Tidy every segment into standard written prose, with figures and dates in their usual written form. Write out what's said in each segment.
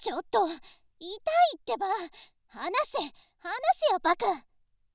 ちょっと痛いってば。離せよバカ。あっ、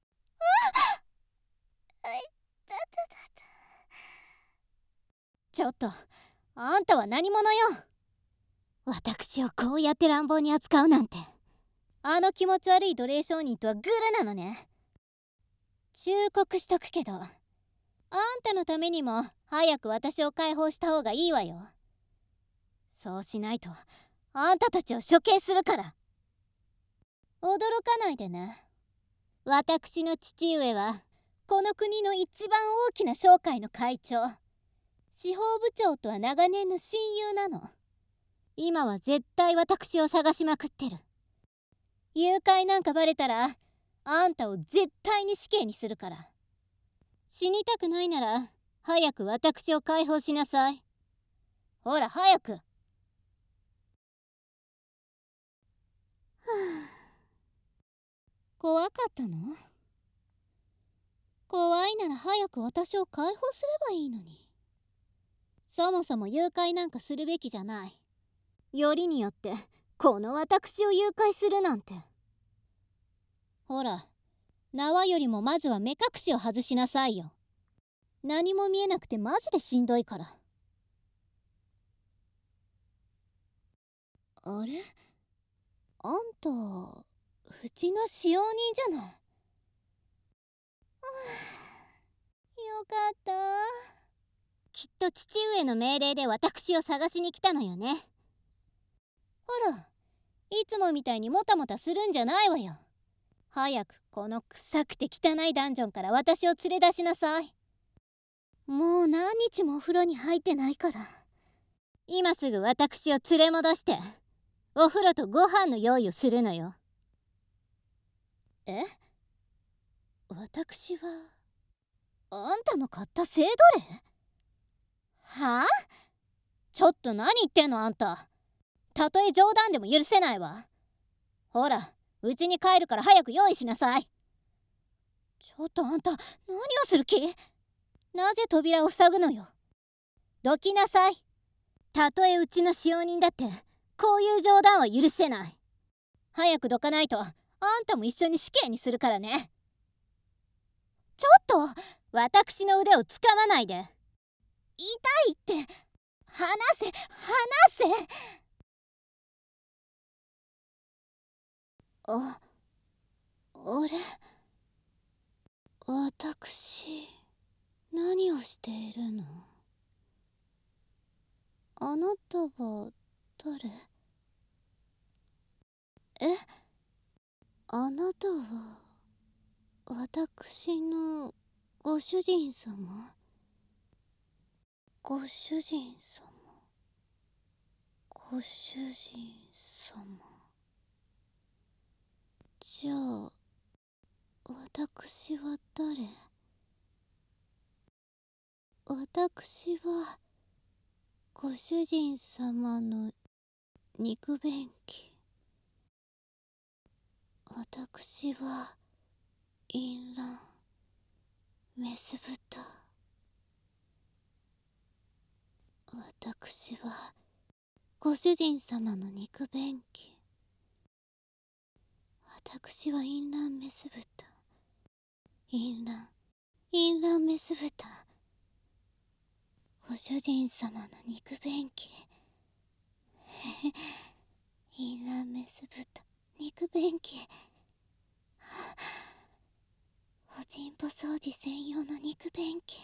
ちょっとあんたは何者よ。私をこうやって乱暴に扱うなんて。あの気持ち悪い奴隷商人とはグルなのね。忠告しとくけど、あんたのためにも早く私を解放した方がいいわよ。そうしないとあんたたちを処刑するから。驚かないでね。私の父上はこの国の一番大きな商会の会長、司法部長とは長年の親友なの。今は絶対私を探しまくってる。誘拐なんかバレたらあんたを絶対に死刑にするから。死にたくないなら早く私を解放しなさい。ほら早く。はあ、怖かったの？怖いなら早く私を解放すればいいのに。そもそも誘拐なんかするべきじゃない。よりによってこの私を誘拐するなんて。ほら、縄よりもまずは目隠しを外しなさいよ。何も見えなくてマジでしんどいから。あれ、あんたうちの使用人じゃない。よかった。きっと父上の命令で私を探しに来たのよね。ほら、いつもみたいにもたもたするんじゃないわよ。早くこの臭くて汚いダンジョンから私を連れ出しなさい。もう何日もお風呂に入ってないから。今すぐ私を連れ戻してお風呂とご飯の用意をするのよ。え？私はあんたの買った性奴隷？はあ？ちょっと何言ってんのあんた。たとえ冗談でも許せないわ。ほら、うちに帰るから早く用意しなさい。ちょっとあんた何をする気？なぜ扉を塞ぐのよ。どきなさい。たとえうちの使用人だってこういう冗談は許せない。早くどかないとあんたも一緒に死刑にするからね。ちょっと私の腕をつかまないで。痛いって。離せ。あれ、私何をしているの？あなたは誰？え？あなたは私のご主人様？ご主人様、ご主人様。じゃあ私は誰？私はご主人様の肉便器。私は淫乱メス豚。私はご主人様の肉便器。私は淫乱メス豚。淫乱メス豚。ご主人様の肉便器。淫乱メス豚肉便器。おちんぽ掃除専用の肉便器。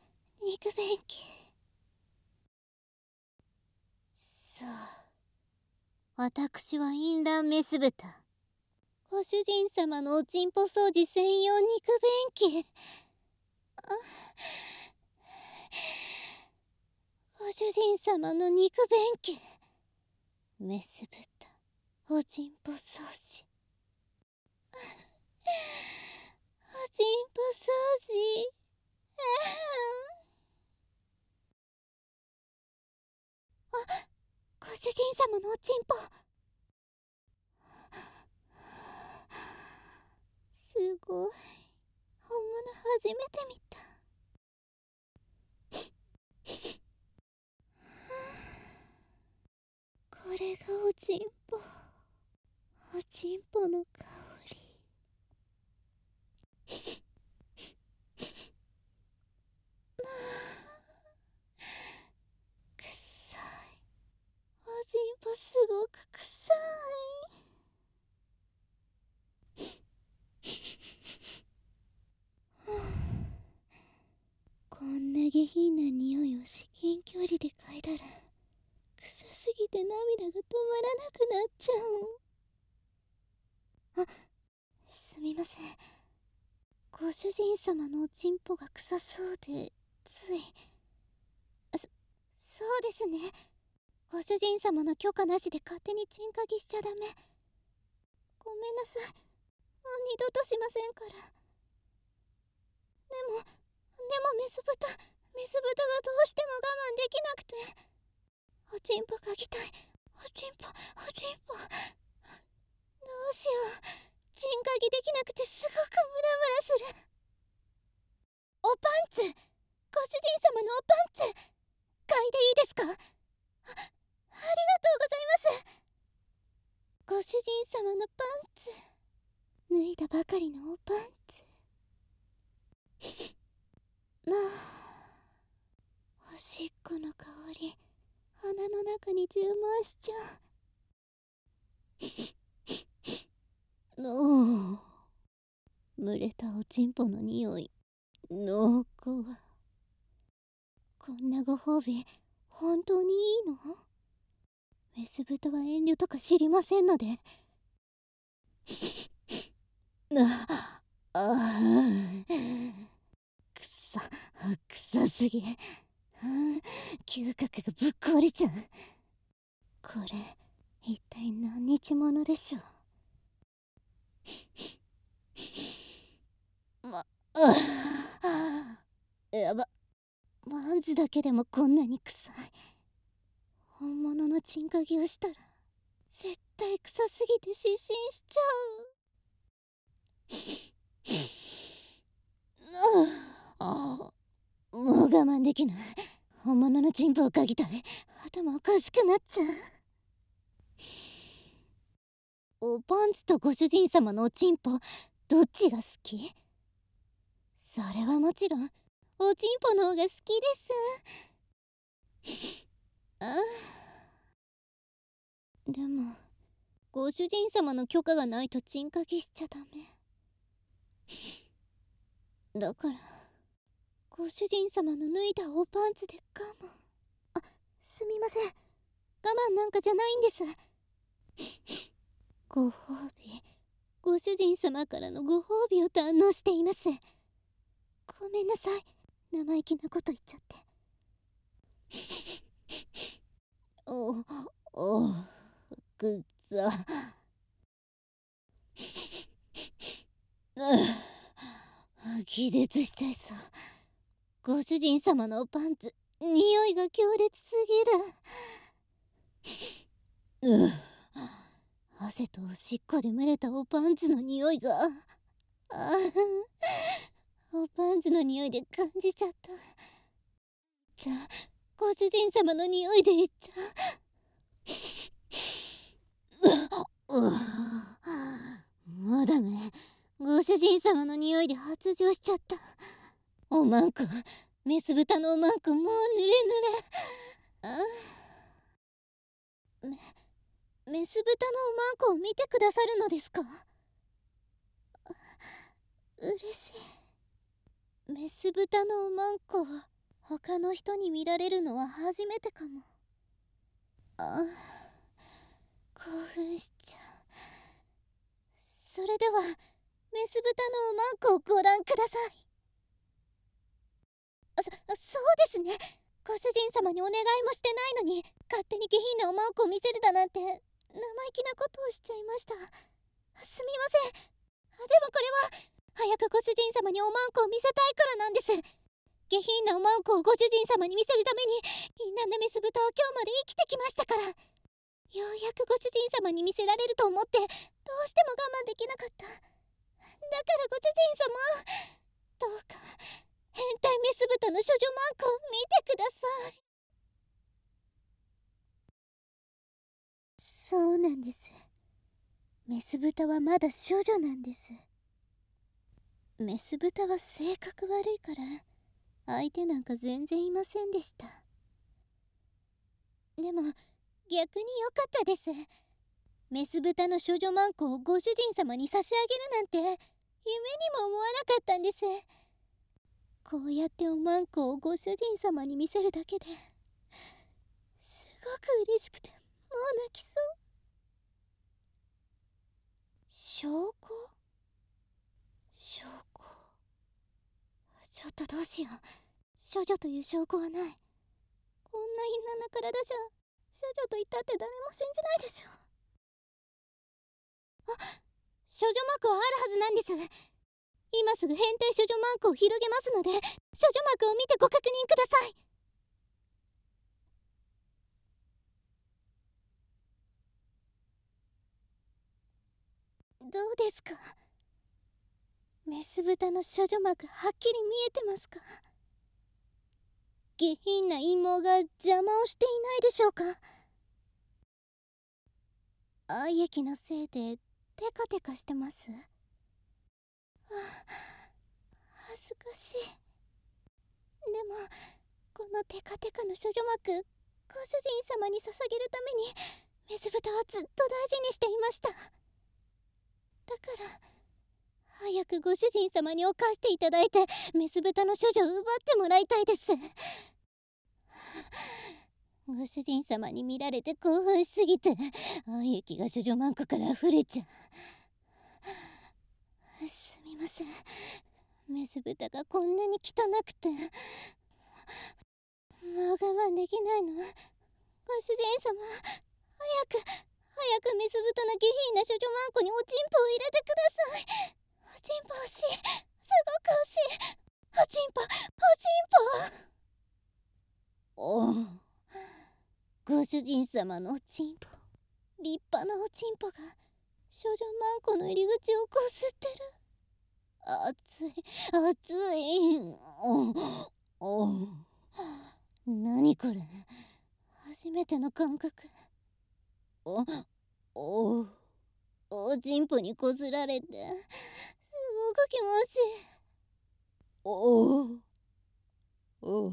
さあ、私は淫乱メス豚。ご主人様のおちんぽ掃除専用肉便器。ご主人様の肉便器。メス豚おちんぽ掃除。おちんぽ掃除。ご主人様のおちんぽ。すごい。本物初めて見た。これがおちんぽ。おちんぽの香り。くさい。おちんぽすごくくさい。こんな下品な匂いを至近距離で嗅いだら、臭すぎて涙が止まらなくなっちゃう。すみません。ご主人様のおちんぽが臭そうで、つい。そうですね。ご主人様の許可なしで勝手にチンカギしちゃダメ。ごめんなさい。もう二度としませんから。でもメス豚がどうしても我慢できなくて。おちんぽ嗅ぎたい。おちんぽ。どうしよう。チンカギできなくてすごくムラムラする。おパンツ。ご主人様のおパンツ。嗅いでいいですか？ありがとうございます。ご主人様のパンツ。脱いだばかりのおパンツ。おしっこの香り、鼻の中に充満しちゃう。蒸れたおちんぽの匂い、濃厚。こんなご褒美、本当にいいの？メス豚は遠慮とか知りませんので。臭すぎ。嗅覚がぶっ壊れちゃう。これ一体何日ものでしょう。やば。パンツだけでもこんなに臭い。本物のチンカギをしたら絶対臭すぎて失神しちゃう。もう我慢できない。本物のチンポを嗅ぎたい。頭おかしくなっちゃう。おパンツとご主人様のおちんぽ、どっちが好き？それはもちろんおちんぽの方が好きです。でもご主人様の許可がないとチンカギしちゃダメ。だからご主人様の脱いだおパンツで我慢。すみません。我慢なんかじゃないんです。ご褒美。ご主人様からのご褒美を堪能しています。ごめんなさい。生意気なこと言っちゃって。くっさ。気絶しちゃいそう。ご主人様のパンツ、匂いが強烈すぎる。汗とおしっこで蒸れたおパンツの匂いが。おパンツの匂いで感じちゃった。じゃあご主人様の匂いでいっちゃう。もうダメ。ご主人様の匂いで発情しちゃった。おまんこ、メス豚のおまんこ、もう濡れ濡れ。メス豚のおまんこを見てくださるのですか？嬉しい。メス豚のおまんこを他の人に見られるのは初めてかも。興奮しちゃう。それではメス豚のおまんこをご覧ください。そうですね。ご主人様にお願いもしてないのに勝手に下品なおまんこを見せるだなんて生意気なことをしちゃいました。すみません。でもこれは早くご主人様におまんこを見せたいからなんです。下品なおまんこをご主人様に見せるためにみんなのメス豚は今日まで生きてきましたから。ようやくご主人様に見せられると思ってどうしても我慢できなかった。だからご主人様、どうか変態メス豚の処女マンコを見てください。 そうなんです。メス豚はまだ処女なんです。メス豚は性格悪いから相手なんか全然いませんでした。でも逆に良かったです。メス豚の処女マンコをご主人様に差し上げるなんて夢にも思わなかったんです。こうやっておまんこをご主人様に見せるだけですごく嬉しくてもう泣きそう。証拠？証拠？ちょっとどうしよう。処女という証拠はない。こんな陰軟な体じゃ処女と言ったって誰も信じないでしょ。あ、処女膜はあるはずなんです。今すぐ変態処女マークを広げますので、処女膜を見てご確認ください。どうですか？メス豚の処女膜はっきり見えてますか？下品な陰謀が邪魔をしていないでしょうか？愛液のせいでテカテカしてます。あ、恥ずかしい。でもこのテカテカの処女膜、ご主人様に捧げるためにメス豚はずっと大事にしていました。だから早くご主人様に犯していただいてメス豚の処女を奪ってもらいたいです。ご主人様に見られて興奮しすぎて愛液が処女マンコから溢れちゃう。すみません、メス豚がこんなに汚くてもう我慢できないの。ご主人様、早くメス豚の下品な処女マンコにおちんぽを入れてください。おちんぽ欲しい、すごく欲しい。おちんぽ、おちんぽ。おお、ご主人様のおちんぽ、立派なおちんぽが処女マンコの入り口をこすってる。熱い熱い。おお、何これ、初めての感覚。おおおちんぽにこすられてすごく気持ちいい。おお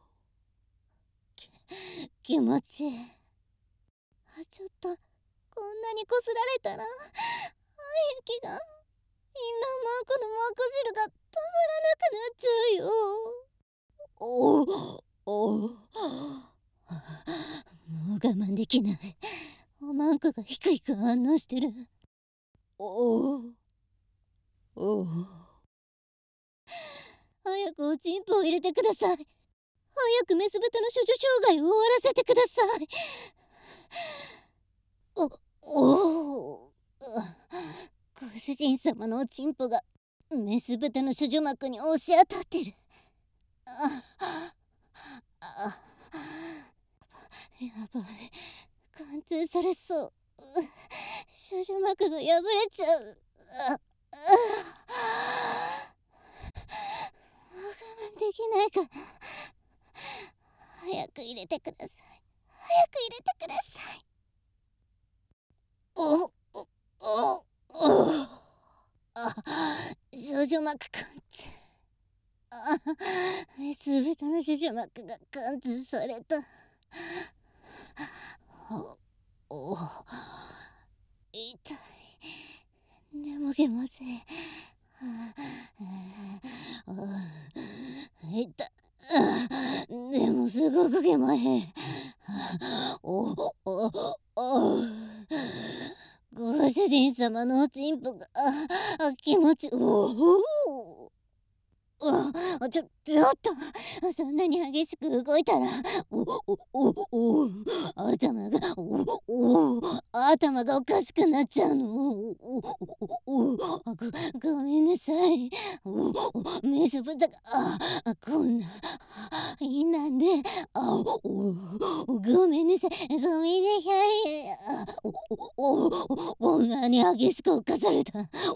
気持ちいい。ちょっとこんなにこすられたら愛液がインナーマンコの膜汁が止まらなくなっちゃうよ。おおもう我慢できない。おまんこがヒクヒク反応してる。おお早くおちんぽを入れてください。早くメス豚の処女障害を終わらせてください。ご主人様のおちんぽがメス豚の処女膜に押し当たってる。やばい、貫通されそう。処女膜が破れちゃう。我慢できないから早く入れてください。早く入れてください。少女膜貫通。すべての少女膜が貫通された。痛い。眠気まずい。痛い。でもすごく気まへん。ご主人様のおちんぽが気持ちちょっとそんなに激しく動いたら頭がおかしくなっちゃうの。ごめんなさい。メス豚がこんななんでごめんなさい、ごめんなさい。こんなに激しく侵された。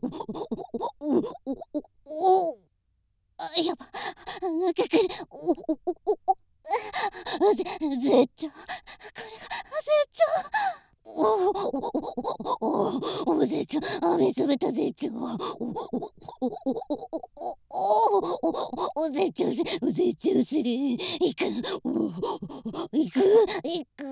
やば、なんか来る。絶頂。これが絶頂。 おおお絶頂、雨冷めた絶頂。お絶頂する、絶頂する。行く、行く、行く。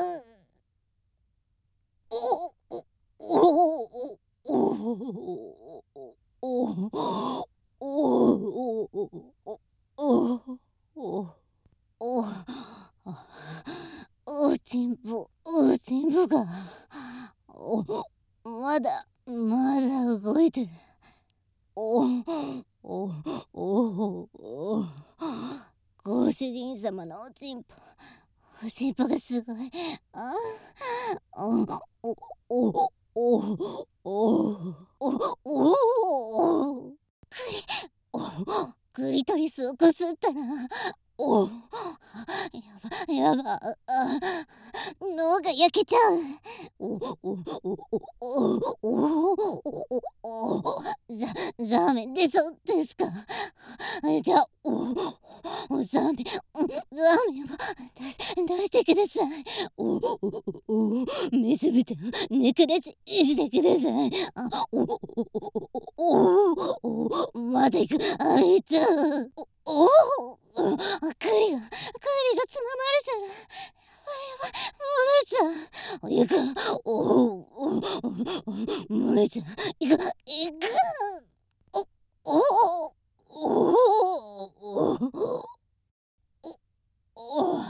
おおおおおおおおおちんぽ、おちんぽが、まだ動いてる。おおおご主人様のおちんぽがすごい。あおおおおおおおクリトリスをこすったな。おやば、脳が焼けちゃう。おおおおおおザーメン出そうですか。じゃあザーメンを出してください。目つぶってネクレチしてください。まだ行く、あいつ。栗がつままれたら、やばい、漏れちゃう。行く、漏れちゃう。行く、おおおおお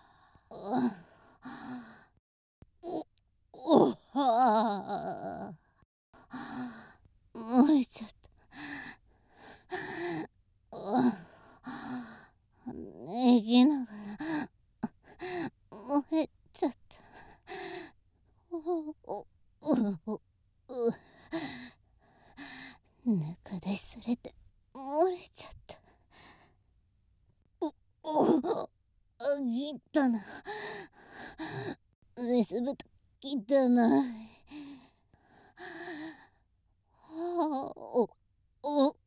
漏れちゃった。寝きながら漏れちゃった。中出しされて漏れちゃった。ぎったな。寝すぶたきったない。お